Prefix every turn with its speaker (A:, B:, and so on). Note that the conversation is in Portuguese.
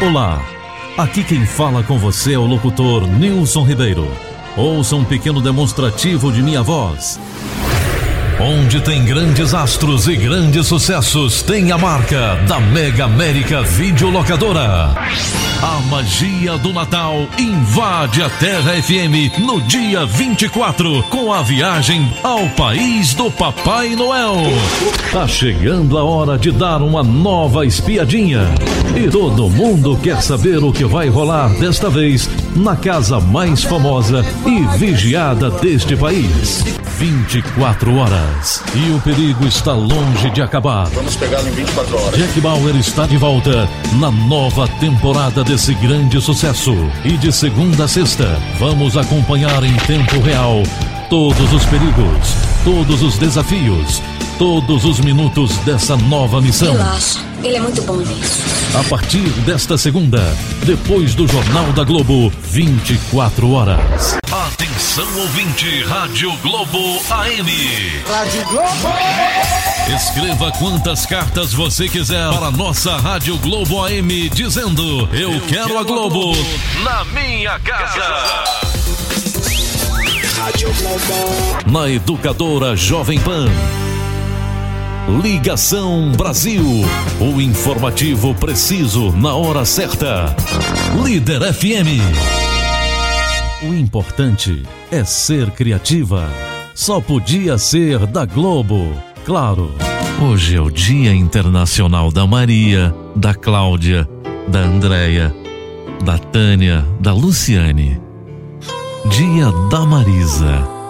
A: Olá, aqui quem fala com você é o locutor Nilson Ribeiro. Ouça um pequeno demonstrativo de minha voz. Onde tem grandes astros e grandes sucessos, tem a marca da Mega América Videolocadora. A magia do Natal invade a Terra FM no dia 24, com a viagem ao país do Papai Noel. Tá chegando a hora de dar uma nova espiadinha. E todo mundo quer saber o que vai rolar desta vez na casa mais famosa e vigiada deste país. 24 horas. E o perigo está longe de acabar.
B: Vamos pegá-lo em 24 horas.
A: Jack Bauer está de volta na nova temporada desse grande sucesso. E de segunda a sexta, vamos acompanhar em tempo real todos os perigos, todos os desafios, todos os minutos dessa nova missão.
C: Relaxa, ele é muito bom nisso.
A: A partir desta segunda, depois do Jornal da Globo, 24 horas. Atenção ouvinte, Rádio Globo AM.
D: Rádio Globo!
A: Escreva quantas cartas você quiser para a nossa Rádio Globo AM, dizendo: eu quero a Globo na minha casa.
D: Rádio Globo.
A: Na Educadora Jovem Pan. Ligação Brasil, o informativo preciso na hora certa. Líder FM. O importante é ser criativa. Só podia ser da Globo, claro. Hoje é o Dia Internacional da Maria, da Cláudia, da Andréia, da Tânia, da Luciane. Dia da Marisa.